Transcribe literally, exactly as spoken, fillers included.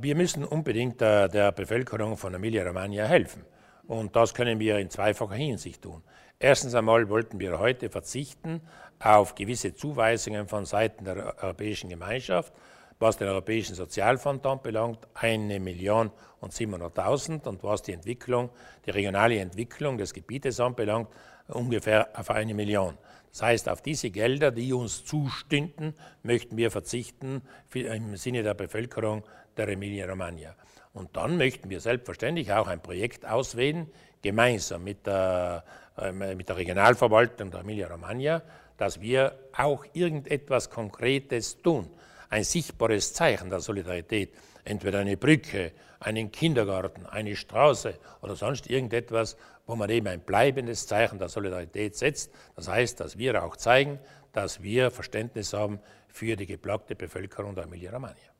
wir müssen unbedingt der, der Bevölkerung von Emilia-Romagna helfen. Und das können wir in zweifacher Hinsicht tun. Erstens einmal wollten wir heute verzichten auf gewisse Zuweisungen von Seiten der Europäischen Gemeinschaft, was den Europäischen Sozialfonds anbelangt, eine Million und siebenhunderttausend, und was die Entwicklung, die regionale Entwicklung des Gebietes anbelangt, ungefähr auf eine Million. Das heißt, auf diese Gelder, die uns zustünden, möchten wir verzichten im Sinne der Bevölkerung der Emilia-Romagna. Und dann möchten wir selbstverständlich auch ein Projekt auswählen, gemeinsam mit der, äh, mit der Regionalverwaltung der Emilia-Romagna, dass wir auch irgendetwas Konkretes tun, ein sichtbares Zeichen der Solidarität, entweder eine Brücke, einen Kindergarten, eine Straße oder sonst irgendetwas, wo man eben ein bleibendes Zeichen der Solidarität setzt. Das heißt, dass wir auch zeigen, dass wir Verständnis haben für die geplagte Bevölkerung der Emilia-Romagna.